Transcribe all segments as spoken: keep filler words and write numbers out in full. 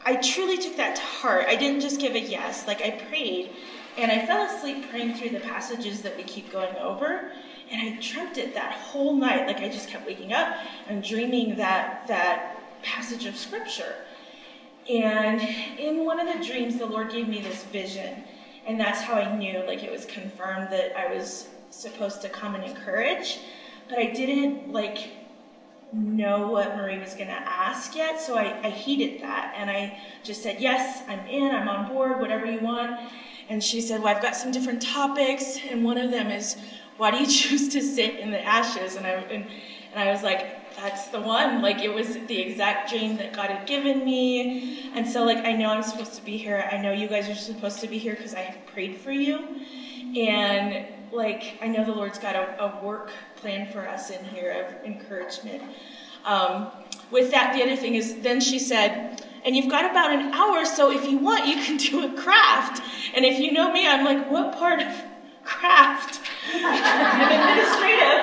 I truly took that to heart. I didn't just give a yes. Like, I prayed, and I fell asleep praying through the passages that we keep going over, and I dreamt it that whole night. Like, I just kept waking up and dreaming that that passage of Scripture. And in one of the dreams, the Lord gave me this vision, and that's how I knew, like, it was confirmed that I was supposed to come and encourage, but I didn't, like, know what Marie was going to ask yet, so I, I heeded that, and I just said, yes, I'm in, I'm on board, whatever you want. And she said, well, I've got some different topics, and one of them is, why do you choose to sit in the ashes? And I, and, and I was like, that's the one. Like, it was the exact dream that God had given me. And so, like, I know I'm supposed to be here. I know you guys are supposed to be here because I prayed for you. And, like, I know the Lord's got a, a work plan for us in here of encouragement. Um, with that, the other thing is, then she said, and you've got about an hour, so if you want, you can do a craft. And if you know me, I'm like, what part of craft? I'm administrative.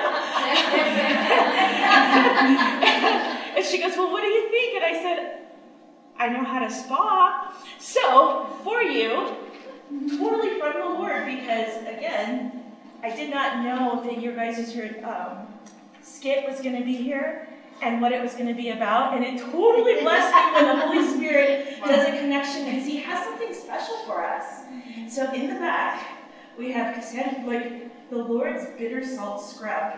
And she goes, well, what do you think? And I said, I know how to spa. So, for you, totally from the Lord, because, again, I did not know that your guys' um, skit was going to be here and what it was going to be about. And it totally blessed me when the Holy Spirit does a connection, because he has something special for us. So, in the back, we have Cassandra, like, the Lord's bitter salt scrub.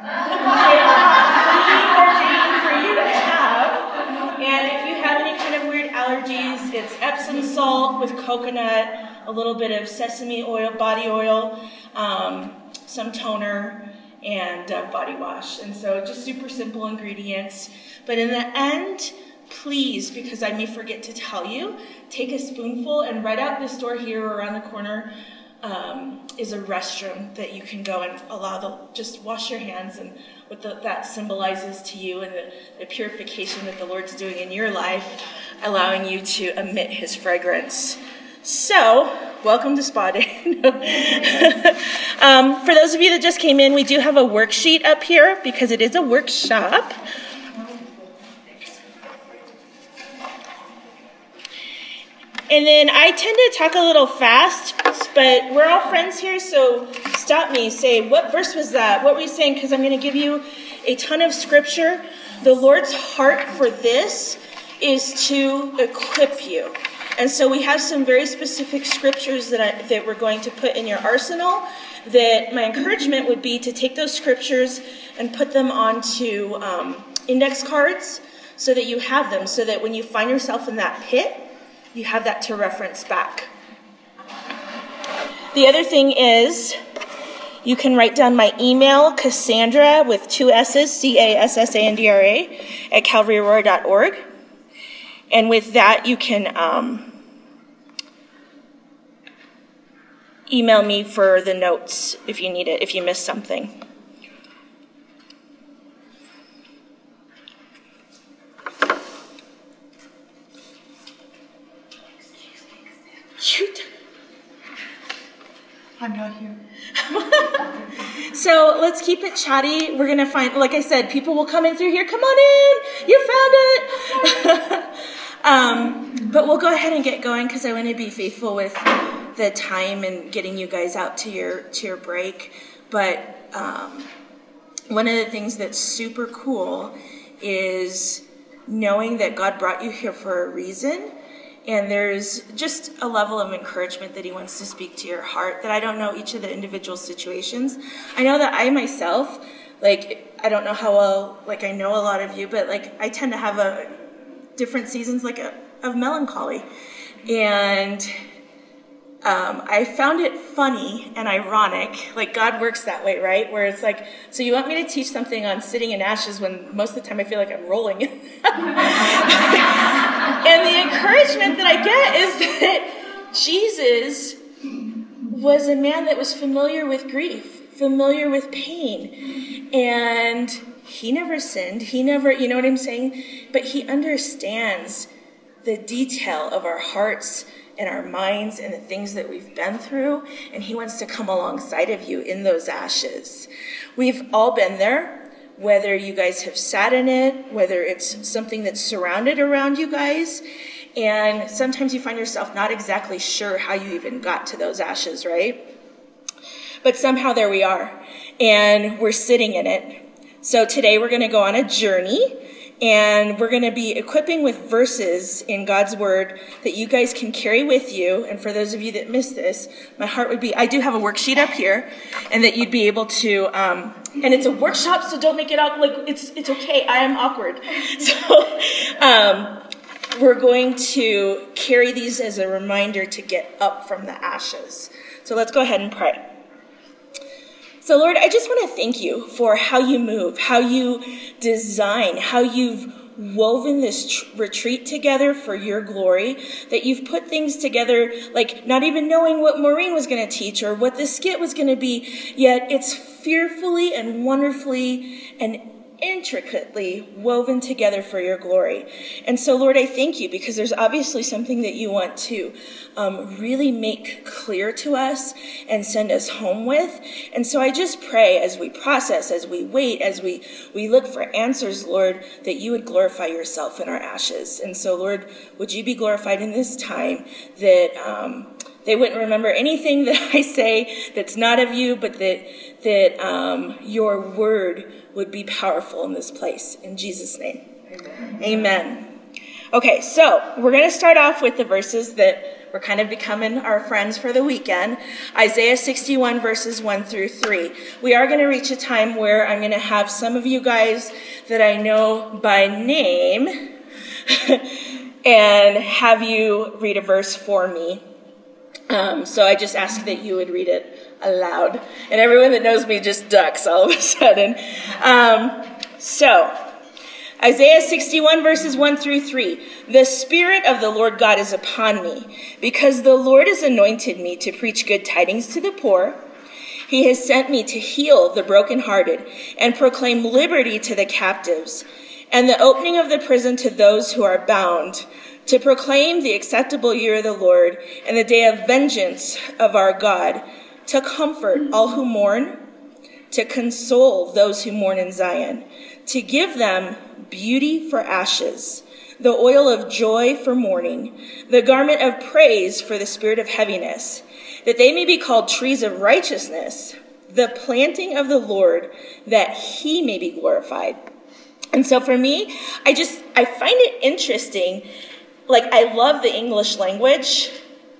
Ordained for you to have. And if you have any kind of weird allergies, it's Epsom salt with coconut, a little bit of sesame oil, body oil, um, some toner, and uh, body wash. And so just super simple ingredients. But in the end, please, because I may forget to tell you, take a spoonful, and right out this door here or around the corner um, is a restroom that you can go and allow the, just wash your hands, and what the, that symbolizes to you, and the, the purification that the Lord's doing in your life, allowing you to emit his fragrance. So, welcome to Spa Day. um, for those of you that just came in, we do have a worksheet up here because it is a workshop. And then I tend to talk a little fast, but we're all friends here, so stop me. Say, what verse was that? What were you saying? Because I'm going to give you a ton of scripture. The Lord's heart for this is to equip you. And so we have some very specific scriptures that I, that we're going to put in your arsenal, that my encouragement would be to take those scriptures and put them onto um, index cards so that you have them, so that when you find yourself in that pit, you have that to reference back. The other thing is, you can write down my email, Cassandra, with two S's, C A S S A N D R A, at calvary aurora dot org. And with that, you can um, email me for the notes if you need it, if you missed something. Shoot. I'm not here. So let's keep it chatty. We're going to find, like I said, people will come in through here. Come on in. You found it. um, but we'll go ahead and get going because I want to be faithful with the time and getting you guys out to your, to your break. But um, one of the things that's super cool is knowing that God brought you here for a reason. And there's just a level of encouragement that he wants to speak to your heart, that I don't know each of the individual situations. I know that I myself, like, I don't know how well, like, I know a lot of you, but, like, I tend to have a different seasons, like, a, of melancholy. And um, I found it funny and ironic, like, God works that way, right? Where it's like, so you want me to teach something on sitting in ashes when most of the time I feel like I'm rolling in And the encouragement that I get is that Jesus was a man that was familiar with grief, familiar with pain. And he never sinned. He never, you know what I'm saying? But he understands the detail of our hearts and our minds and the things that we've been through. And he wants to come alongside of you in those ashes. We've all been there. Whether you guys have sat in it, whether it's something that's surrounded around you guys. And sometimes you find yourself not exactly sure how you even got to those ashes, right? But somehow there we are, and we're sitting in it. So today we're going to go on a journey, and we're going to be equipping with verses in God's Word that you guys can carry with you. And for those of you that missed this, my heart would be, I do have a worksheet up here, and that you'd be able to, um, and it's a workshop, so don't make it out like, it's it's okay, I am awkward. So um, we're going to carry these as a reminder to get up from the ashes. So let's go ahead and pray. So Lord, I just want to thank you for how you move, how you design, how you've woven this tr- retreat together for your glory, that you've put things together like not even knowing what Maureen was going to teach or what the skit was going to be, yet it's fearfully and wonderfully and intricately woven together for your glory. And so, Lord, I thank you because there's obviously something that you want to um, really make clear to us and send us home with. And so I just pray as we process, as we wait, as we, we look for answers, Lord, that you would glorify yourself in our ashes. And so, Lord, would you be glorified in this time, that um, they wouldn't remember anything that I say that's not of you, but that, that um, your word would be powerful in this place. In Jesus' name. Amen. Amen. Okay, so we're going to start off with the verses that we're kind of becoming our friends for the weekend. Isaiah sixty-one, verses one through three. We are going to reach a time where I'm going to have some of you guys that I know by name and have you read a verse for me. Um, so I just ask that you would read it aloud. And everyone that knows me just ducks all of a sudden. Um, so, Isaiah sixty-one, verses one through three. The Spirit of the Lord God is upon me, because the Lord has anointed me to preach good tidings to the poor. He has sent me to heal the brokenhearted and proclaim liberty to the captives, and the opening of the prison to those who are bound, to proclaim the acceptable year of the Lord and the day of vengeance of our God, to comfort all who mourn, to console those who mourn in Zion, to give them beauty for ashes, the oil of joy for mourning, the garment of praise for the spirit of heaviness, that they may be called trees of righteousness, the planting of the Lord, that he may be glorified. And so for me, I just, I find it interesting. Like, I love the English language.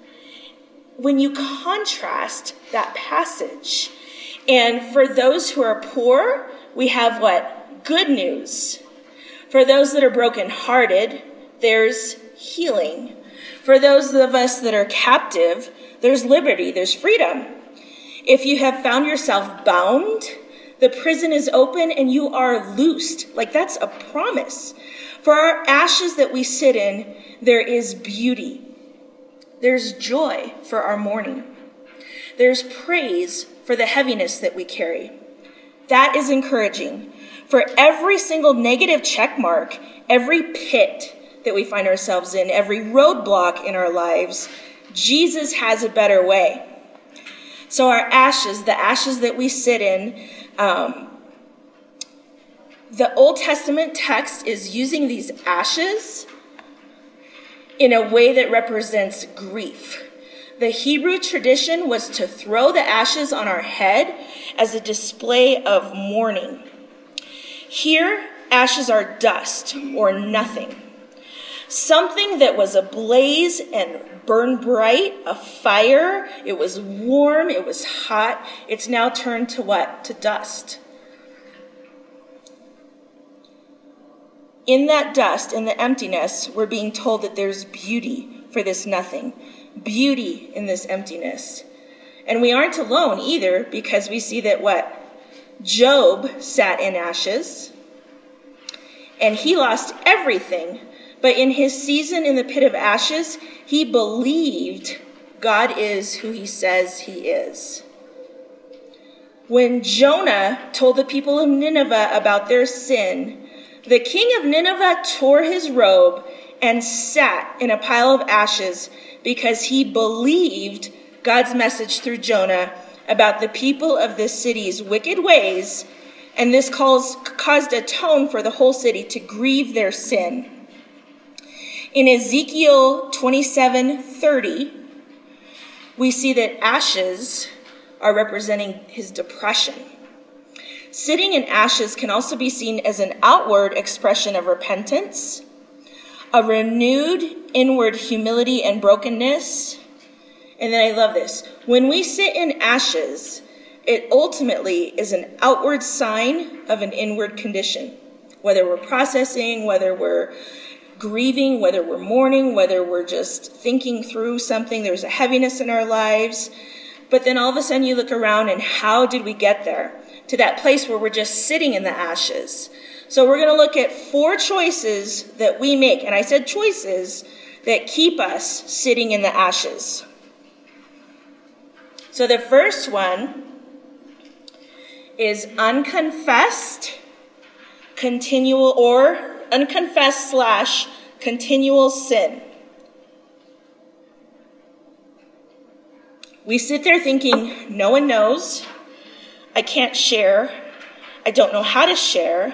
When you contrast that passage, and for those who are poor, we have what? Good news. For those that are brokenhearted, there's healing. For those of us that are captive, there's liberty, there's freedom. If you have found yourself bound, the prison is open and you are loosed. Like, that's a promise. For our ashes that we sit in, there is beauty. There's joy for our mourning. There's praise for the heaviness that we carry. That is encouraging. For every single negative check mark, every pit that we find ourselves in, every roadblock in our lives, Jesus has a better way. So our ashes, the ashes that we sit in, um, the Old Testament text is using these ashes in a way that represents grief. The Hebrew tradition was to throw the ashes on our head as a display of mourning. Here, ashes are dust or nothing. Something that was ablaze and burned bright, a fire. It was warm, it was hot. It's now turned to what? To dust. In that dust, in the emptiness, we're being told that there's beauty for this nothing. Beauty in this emptiness. And we aren't alone either, because we see that what? Job sat in ashes, and he lost everything. But in his season in the pit of ashes, he believed God is who he says he is. When Jonah told the people of Nineveh about their sin, the king of Nineveh tore his robe and sat in a pile of ashes because he believed God's message through Jonah about the people of this city's wicked ways, and this calls, caused a tone for the whole city to grieve their sin. In Ezekiel twenty-seven thirty, we see that ashes are representing his depression. Sitting in ashes can also be seen as an outward expression of repentance, a renewed inward humility and brokenness. And then I love this. When we sit in ashes, it ultimately is an outward sign of an inward condition. Whether we're processing, whether we're grieving, whether we're mourning, whether we're just thinking through something, there's a heaviness in our lives. But then all of a sudden you look around and how did we get there? To that place where we're just sitting in the ashes. So we're going to look at four choices that we make. And I said choices that keep us sitting in the ashes. So the first one is unconfessed, continual, or unconfessed slash continual sin. We sit there thinking, no one knows. I can't share. I don't know how to share.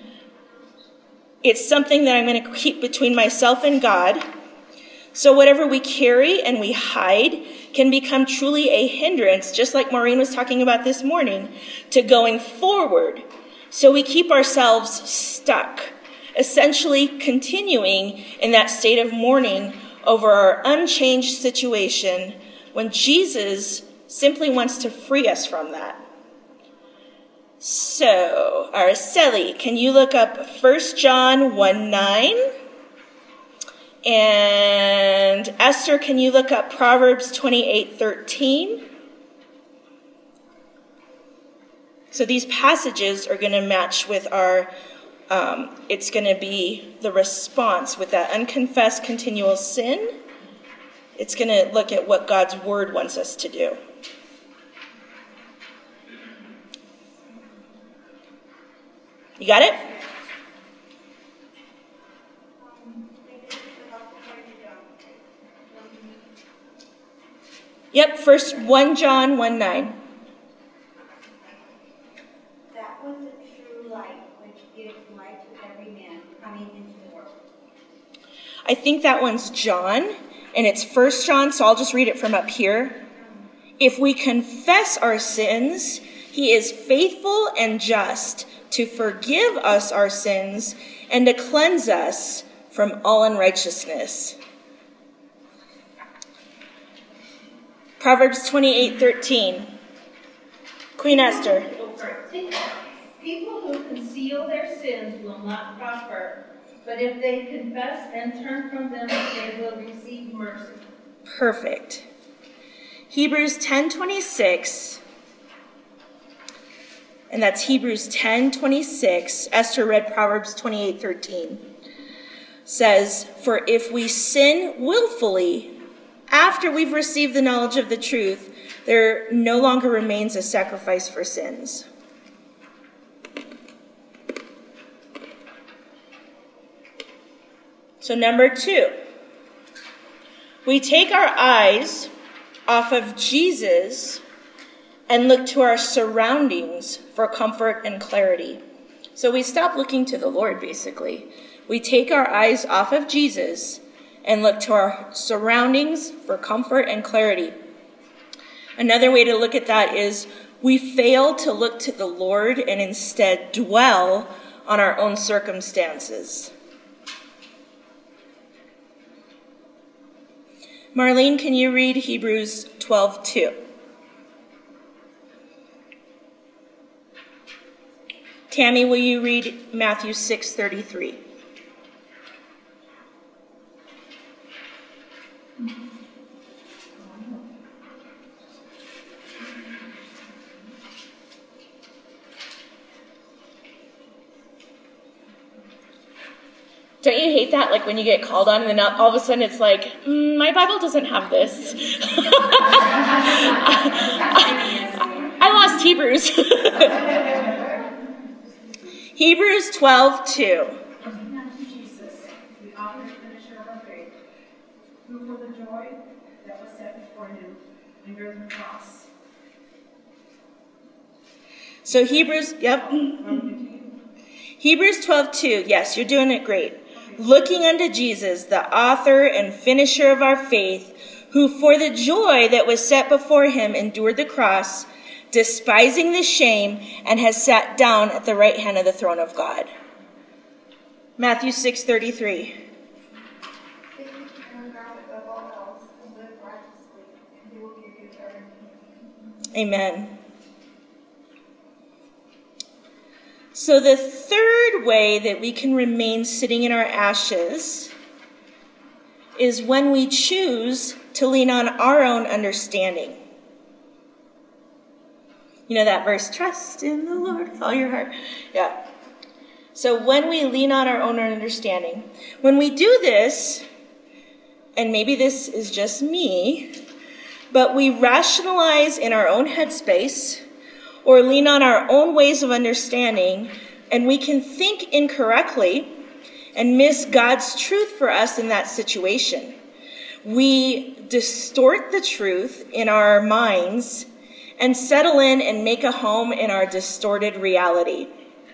It's something that I'm going to keep between myself and God. So whatever we carry and we hide can become truly a hindrance, just like Maureen was talking about this morning, to going forward. So we keep ourselves stuck, essentially continuing in that state of mourning over our unchanged situation when Jesus simply wants to free us from that. So, Araceli, can you look up First John one nine? And Esther, can you look up Proverbs twenty-eight thirteen? So these passages are going to match with our, um, it's going to be the response with that unconfessed continual sin. It's going to look at what God's word wants us to do. You got it? Yep, first First John one nine. That was the true light which gives light to every man coming into the world. I think that one's John, and it's First John, so I'll just read it from up here. If we confess our sins, he is faithful and just to forgive us our sins and to cleanse us from all unrighteousness. Proverbs twenty-eight thirteen. Queen Esther. People who conceal their sins will not prosper, but if they confess and turn from them, they will receive mercy. Perfect. Hebrews ten twenty-six. And that's Hebrews ten twenty-six. Esther read Proverbs twenty-eight thirteen. Says, for if we sin willfully after we've received the knowledge of the truth, there no longer remains a sacrifice for sins. So number two, we take our eyes off of Jesus and look to our surroundings for comfort and clarity. So we stop looking to the Lord, basically. We take our eyes off of Jesus and look to our surroundings for comfort and clarity. Another way to look at that is we fail to look to the Lord and instead dwell on our own circumstances. Marlene, can you read Hebrews twelve two? Tammy, will you read Matthew six thirty-three? Don't you hate that? Like when you get called on and then all of a sudden it's like, mm, my Bible doesn't have this. I lost Hebrews. Hebrews twelve two. Jesus, the author and finisher of our faith, who for the joy that was set before him endured the cross. So Hebrews, yep. Hebrews twelve two. Yes, you're doing it great. looking unto Jesus, the author and finisher of our faith, who for the joy that was set before him endured the cross, despising the shame, and has sat down at the right hand of the throne of God. Matthew six thirty-three. Amen. So the third way that we can remain sitting in our ashes is when we choose to lean on our own understanding. You know that verse, trust in the Lord with all your heart. Yeah. So when we lean on our own understanding, when we do this, and maybe this is just me, but we rationalize in our own headspace or lean on our own ways of understanding, and we can think incorrectly and miss God's truth for us in that situation. We distort the truth in our minds and settle in and make a home in our distorted reality.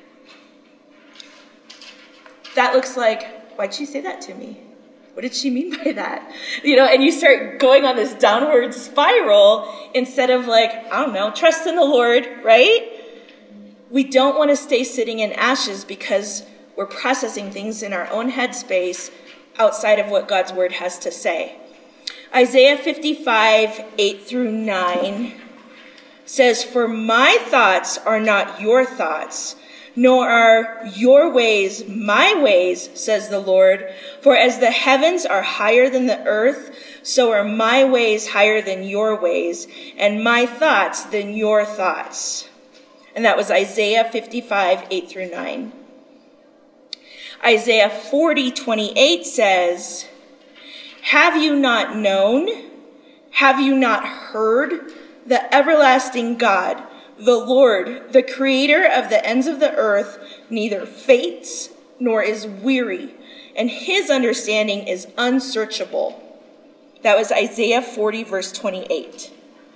That looks like, why'd she say that to me? What did she mean by that? You know, and you start going on this downward spiral instead of like, I don't know, trust in the Lord, right? We don't want to stay sitting in ashes because we're processing things in our own headspace outside of what God's word has to say. Isaiah fifty-five, eight through nine says, for my thoughts are not your thoughts, nor are your ways my ways, says the Lord. For as the heavens are higher than the earth, so are my ways higher than your ways, and my thoughts than your thoughts. And that was Isaiah fifty-five, eight through nine. Isaiah forty, twenty-eight says, have you not known? Have you not heard? The everlasting God, the Lord, the creator of the ends of the earth, neither faints nor is weary, and his understanding is unsearchable. That was Isaiah forty, verse twenty-eight.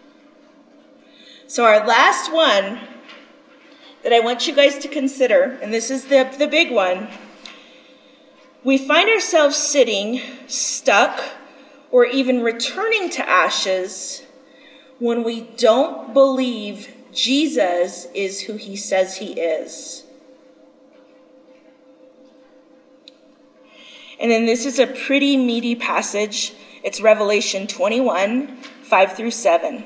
So our last one that I want you guys to consider, and this is the, the big one, we find ourselves sitting, stuck, or even returning to ashes when we don't believe Jesus is who he says he is. And then this is a pretty meaty passage. It's Revelation twenty-one, five through seven.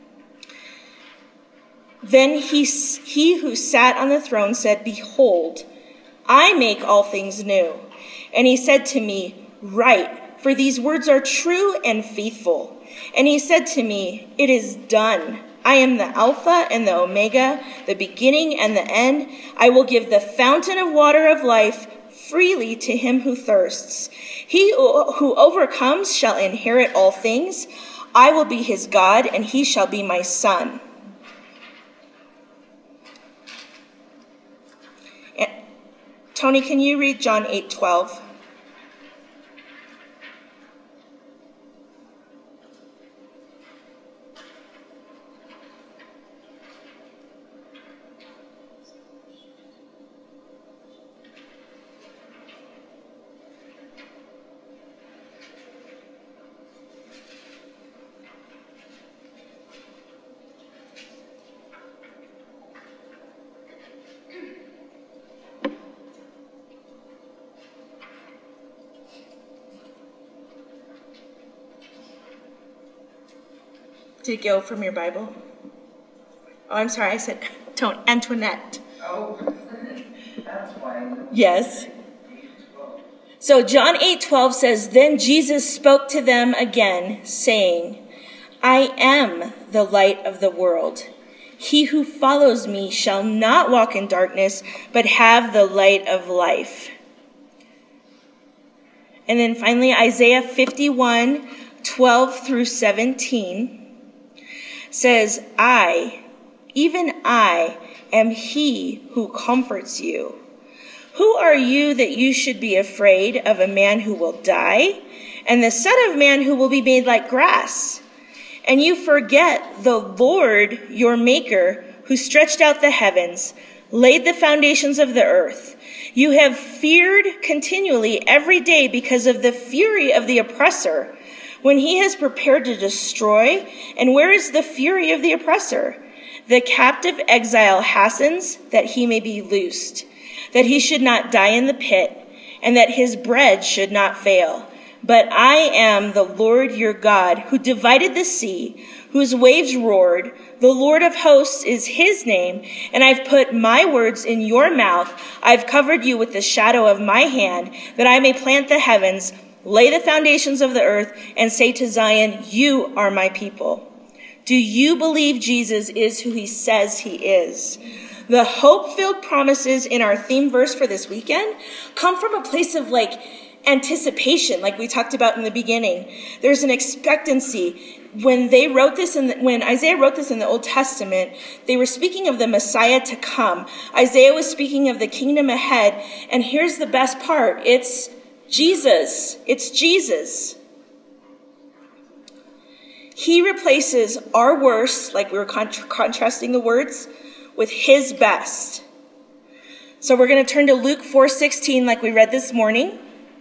Then he, he who sat on the throne said, behold, I make all things new. And he said to me, write, for these words are true and faithful. And he said to me, it is done. I am the Alpha and the Omega, the beginning and the end. I will give the fountain of water of life freely to him who thirsts. He who overcomes shall inherit all things. I will be his God, and he shall be my son. And, Tony, can you read John eight twelve? Did it go from your Bible? Oh, I'm sorry, I said don't, Antoinette. Oh, that's why. Yes. So John eight twelve says, then Jesus spoke to them again, saying, I am the light of the world. He who follows me shall not walk in darkness, but have the light of life. And then finally, Isaiah fifty-one, twelve through seventeen says, I, even I, am he who comforts you. Who are you that you should be afraid of a man who will die, and the Son of Man who will be made like grass? And you forget the Lord your Maker, who stretched out the heavens, laid the foundations of the earth. You have feared continually every day because of the fury of the oppressor, when he has prepared to destroy. And where is the fury of the oppressor? The captive exile hastens that he may be loosed, that he should not die in the pit, and that his bread should not fail. But I am the Lord your God, who divided the sea, whose waves roared. The Lord of hosts is his name, and I've put my words in your mouth. I've covered you with the shadow of my hand, that I may plant the heavens, lay the foundations of the earth, and say to Zion, you are my people. Do you believe Jesus is who he says he is? The hope-filled promises in our theme verse for this weekend come from a place of like anticipation, like we talked about in the beginning. There's an expectancy. When they wrote this, in the, when Isaiah wrote this in the Old Testament, they were speaking of the Messiah to come. Isaiah was speaking of the kingdom ahead. And here's the best part. It's Jesus. It's Jesus. He replaces our worst, like we were contra- contrasting the words, with his best. So we're going to turn to Luke four sixteen like we read this morning.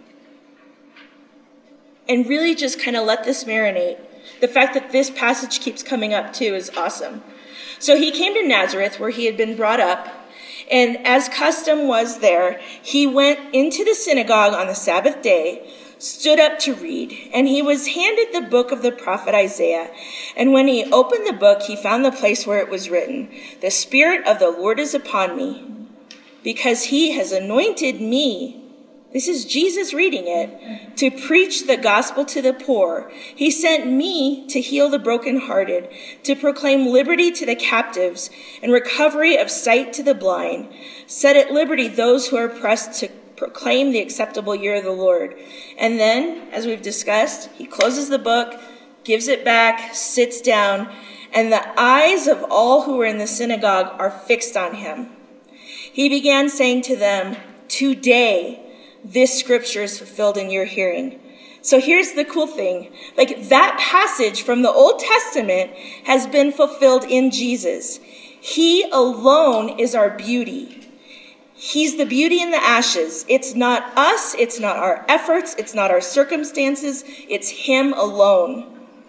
And really just kind of let this marinate. The fact that this passage keeps coming up too is awesome. So he came to Nazareth where he had been brought up. And as custom was there, he went into the synagogue on the Sabbath day, stood up to read, and he was handed the book of the prophet Isaiah. And when he opened the book, he found the place where it was written, "The Spirit of the Lord is upon me, because he has anointed me." This is Jesus reading it. "To preach the gospel to the poor. He sent me to heal the brokenhearted, to proclaim liberty to the captives and recovery of sight to the blind, set at liberty those who are oppressed, to proclaim the acceptable year of the Lord." And then, as we've discussed, he closes the book, gives it back, sits down, and the eyes of all who were in the synagogue are fixed on him. He began saying to them, "Today, this scripture is fulfilled in your hearing." So here's the cool thing. Like, that passage from the Old Testament has been fulfilled in Jesus. He alone is our beauty. He's the beauty in the ashes. It's not us. It's not our efforts. It's not our circumstances. It's him alone.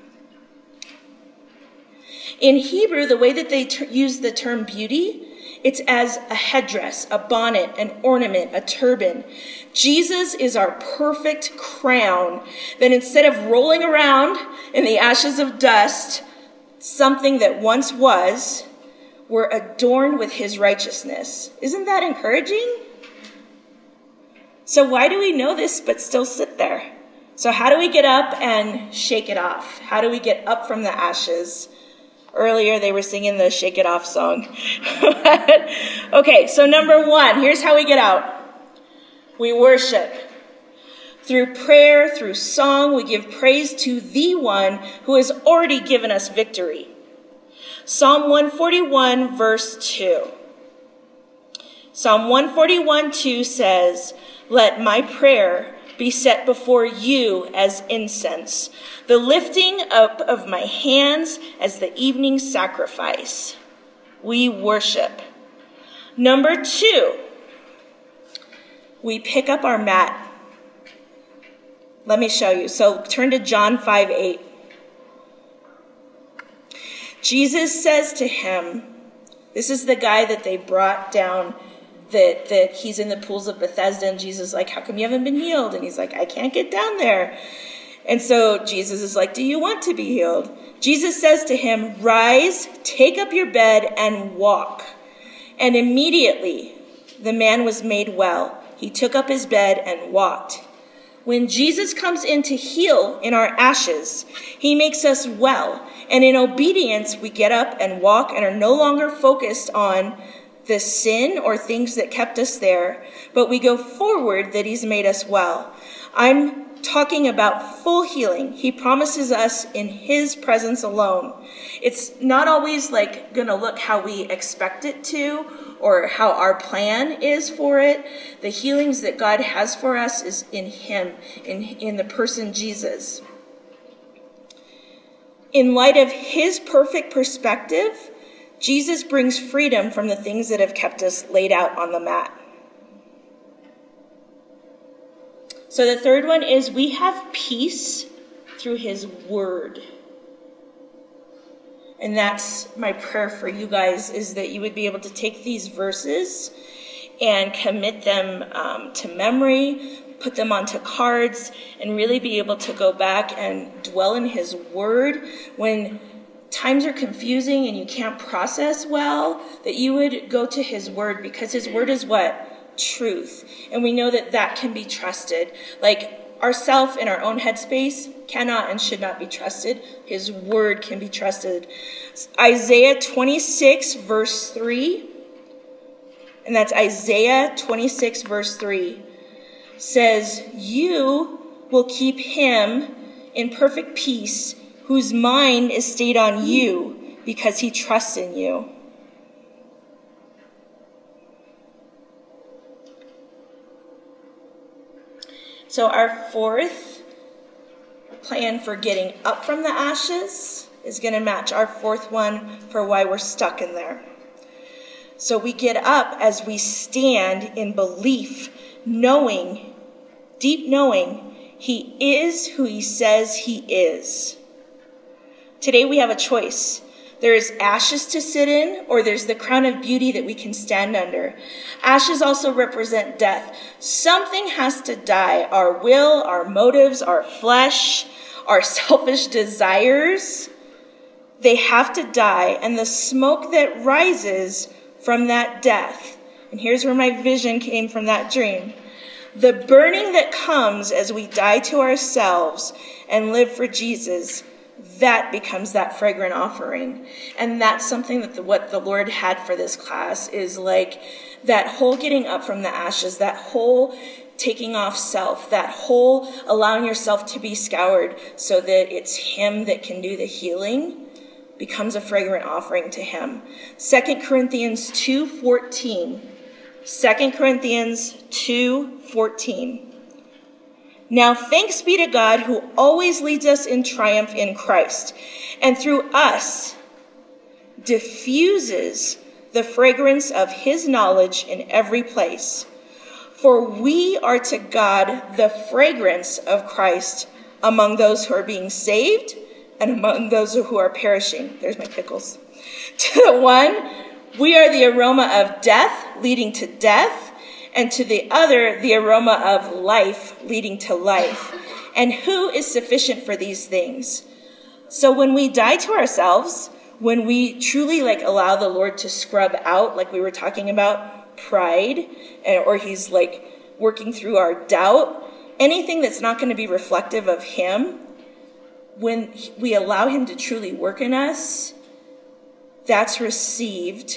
In Hebrew, the way that they ter- use the term beauty, it's as a headdress, a bonnet, an ornament, a turban. Jesus is our perfect crown that instead of rolling around in the ashes of dust, something that once was, we're adorned with his righteousness. Isn't that encouraging? So why do we know this but still sit there? So how do we get up and shake it off? How do we get up from the ashes? Earlier, they were singing the Shake It Off song. Okay, so number one, here's how we get out. We worship. Through prayer, through song, we give praise to the one who has already given us victory. Psalm one forty-one, verse two. Psalm one forty-one, two says, "Let my prayer be set before you as incense, the lifting up of my hands as the evening sacrifice." We worship. Number two, we pick up our mat. Let me show you. So turn to John five eight. Jesus says to him, this is the guy that they brought down, that, that he's in the pools of Bethesda, and Jesus is like, "How come you haven't been healed?" And he's like, "I can't get down there." And so Jesus is like, "Do you want to be healed?" Jesus says to him, "Rise, take up your bed, and walk." And immediately the man was made well. He took up his bed and walked. When Jesus comes in to heal in our ashes, he makes us well. And in obedience, we get up and walk and are no longer focused on the sin or things that kept us there, but we go forward that he's made us well. I'm talking about full healing. He promises us in his presence alone. It's not always like going to look how we expect it to or how our plan is for it. The healings that God has for us is in him, in, in the person Jesus. In light of his perfect perspective, Jesus brings freedom from the things that have kept us laid out on the mat. So the third one is we have peace through his word. And that's my prayer for you guys, is that you would be able to take these verses and commit them um, to memory, put them onto cards, and really be able to go back and dwell in his word when times are confusing and you can't process well, that you would go to his word, because his word is what? Truth. And we know that that can be trusted. Like ourself in our own headspace cannot and should not be trusted. His word can be trusted. Isaiah twenty-six verse three, and that's Isaiah twenty-six verse three, says, "You will keep him in perfect peace whose mind is stayed on you, because he trusts in you." So our fourth plan for getting up from the ashes is going to match our fourth one for why we're stuck in there. So we get up as we stand in belief, knowing, deep knowing, he is who he says he is. Today we have a choice. There is ashes to sit in, or there's the crown of beauty that we can stand under. Ashes also represent death. Something has to die. Our will, our motives, our flesh, our selfish desires, they have to die. And the smoke that rises from that death, and here's where my vision came from that dream, the burning that comes as we die to ourselves and live for Jesus, that becomes that fragrant offering. And that's something that the, what the Lord had for this class is like that whole getting up from the ashes, that whole taking off self, that whole allowing yourself to be scoured so that it's him that can do the healing, becomes a fragrant offering to him. Second Corinthians two fourteen. Second Corinthians two fourteen. "Now thanks be to God who always leads us in triumph in Christ, and through us diffuses the fragrance of his knowledge in every place. For we are to God the fragrance of Christ among those who are being saved and among those who are perishing." There's my pickles. To the one, we are the aroma of death leading to death, and to the other, the aroma of life leading to life. And who is sufficient for these things? So when we die to ourselves, when we truly like allow the Lord to scrub out, like we were talking about, pride, or he's like working through our doubt, anything that's not going to be reflective of him, when we allow him to truly work in us, that's received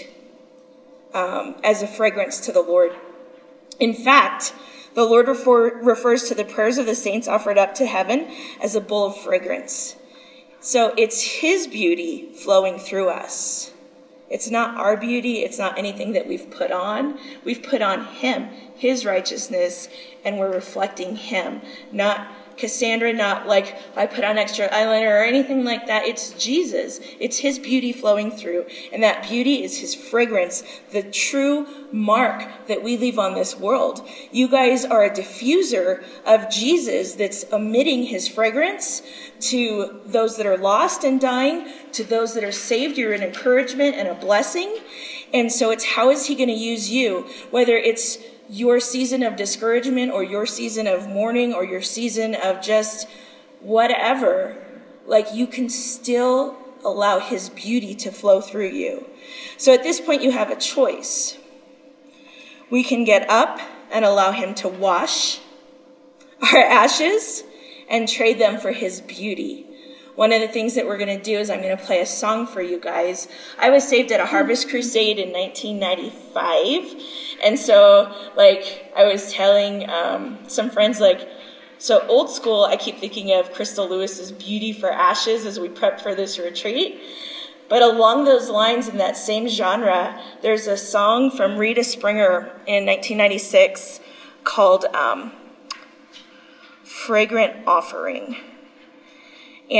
um, as a fragrance to the Lord. In fact, the Lord refer, refers to the prayers of the saints offered up to heaven as a bowl of fragrance. So it's his beauty flowing through us. It's not our beauty. It's not anything that we've put on. We've put on him, his righteousness, and we're reflecting him. Not Cassandra, not like I put on extra eyeliner or anything like that. It's Jesus. It's his beauty flowing through. And that beauty is his fragrance, the true mark that we leave on this world. You guys are a diffuser of Jesus that's emitting his fragrance to those that are lost and dying, to those that are saved. You're an encouragement and a blessing. And so it's how is he going to use you? Whether it's your season of discouragement or your season of mourning or your season of just whatever, like you can still allow his beauty to flow through you. So at this point you have a choice. We can get up and allow him to wash our ashes and trade them for his beauty. One of the things that we're going to do is I'm going to play a song for you guys. I was saved at a Harvest Crusade in nineteen ninety-five. And so, like, I was telling um, some friends, like, so old school, I keep thinking of Crystal Lewis's Beauty for Ashes as we prep for this retreat. But along those lines, in that same genre, there's a song from Rita Springer in nineteen ninety-six called um, Fragrant Offering.